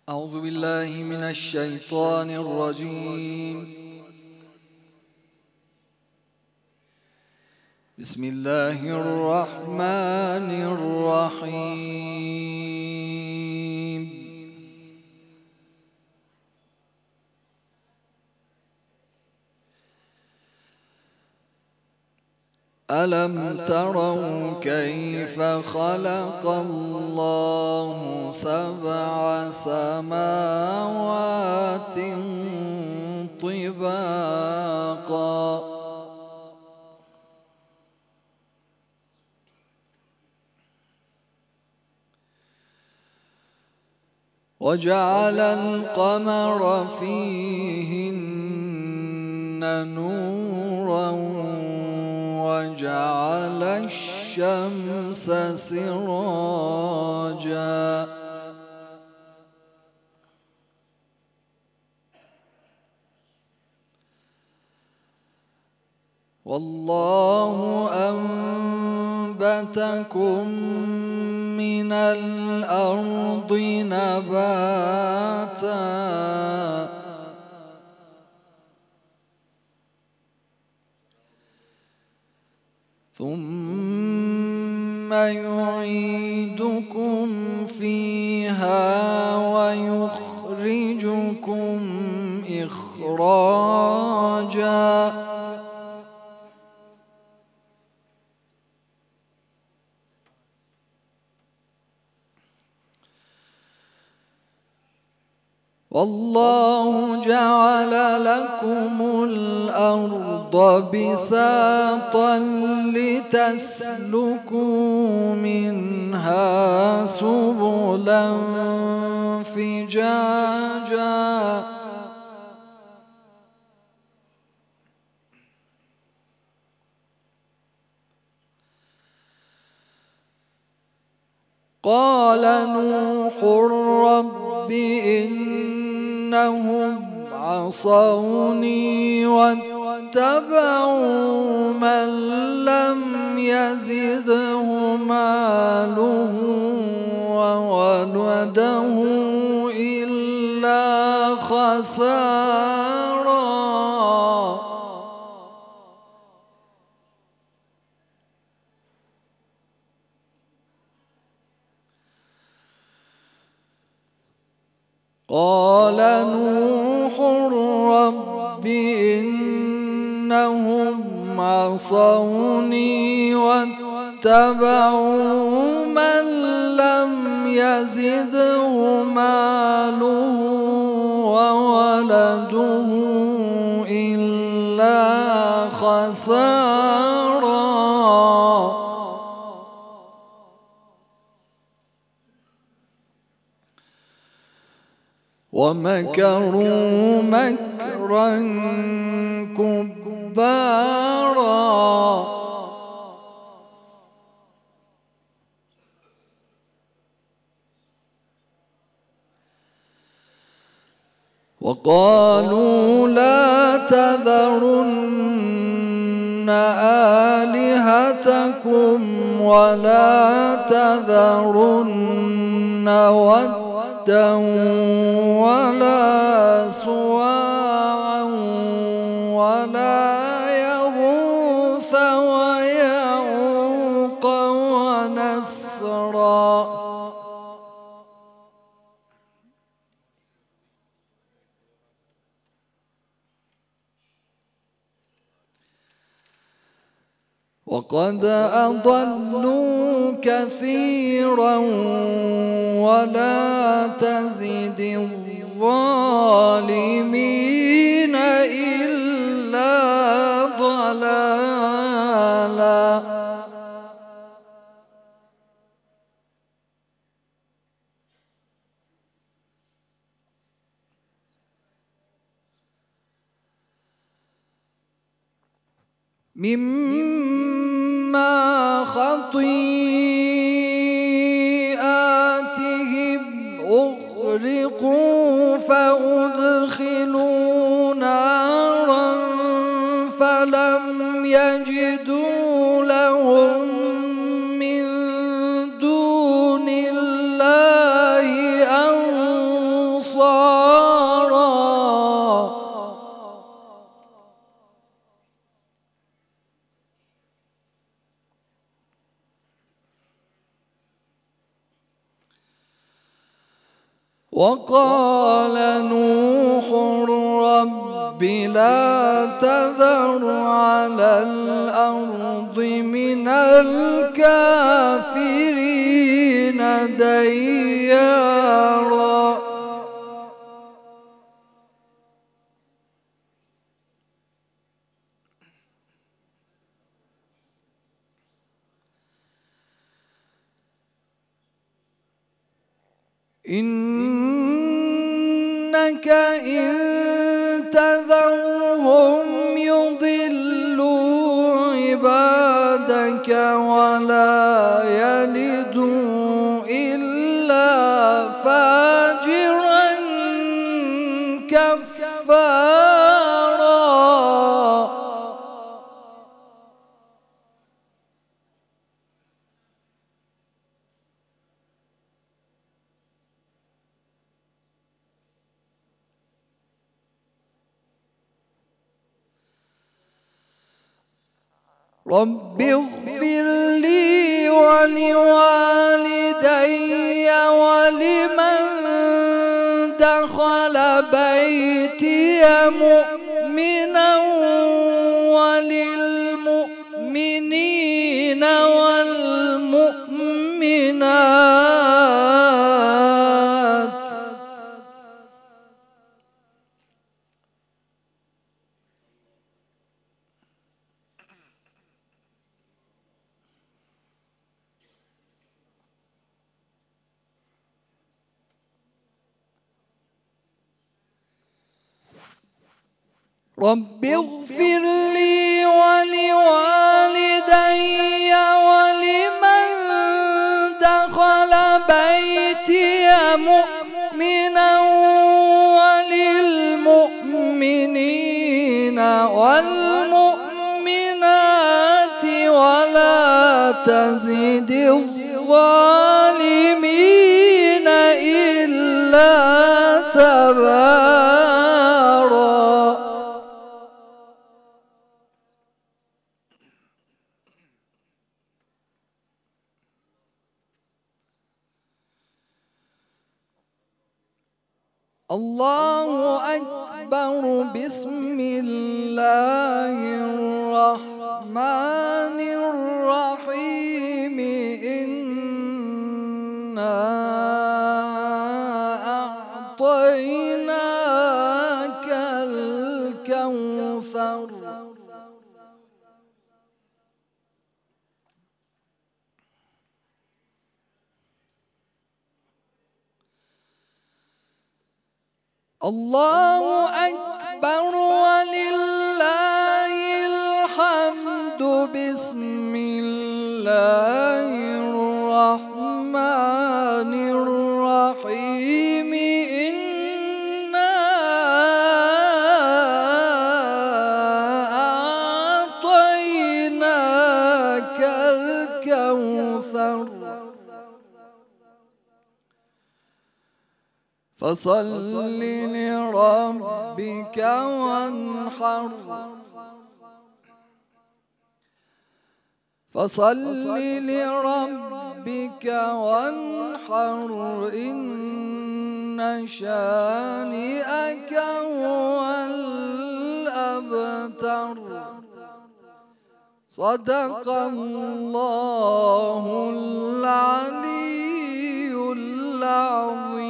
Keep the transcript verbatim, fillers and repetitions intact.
أعوذ بالله من الشيطان الرجيم. بسم الله الرحمن الرحيم. ألم تروا كيف خلق الله سبع سماوات طباقا وجعل القمر فيهن نورا وجعل الشمس سراجا والله أنبتكم من الأرض نباتا ثم يعيدكم فيها ويخرجكم إخراجا والله جعل لكم الأرض بساطا لتسلكوا منها سبلا فجاجا قال نوح رب إنهم عصوني واتبعوا من لم يزده ماله وولده إلا خسارا قال نوح رب إنهم عصوني واتبعوا من لم يزده ماله وولده إلا خسارا ومكروا مكرا كبارا وقالوا لا تذرن آلهتكم ولا تذرن ودا ولا سواعا ولا يغوث ويعوق ونسرا وقد أضلوا كثيرا ولا تزد الظالمين إلا ضلالا مما خطيئاتهم أغرقوا فأدخلوا نارا فلم يجدوا لهم من دون الله أنصارا وقال نوح رب لا تذر على الأرض من الكافرين ديارا إنك إن تذرهم يضلوا عبادك ولا يلدوا إلا فاجرا كفارا رب اغفر لي ولوالدي ولمن دخل بيتي مؤمنا وللمؤمنين والمؤمنات رب اغفر لي ولوالدي ولمن دخل بيتي مؤمنا وللمؤمنين والمؤمنات ولا تزد الظالمين إلا تبارا الله أكبر بسم الله الرحمن الرحيم إنا أعطيناك الكوثر الله أكبر ولله الحمد بسم الله الرحمن الرحيم إنا أعطيناك الكوثر فصل لربك وانحر فصل لربك وانحر إن شانئك هو الأبتر صدق الله العلي العظيم.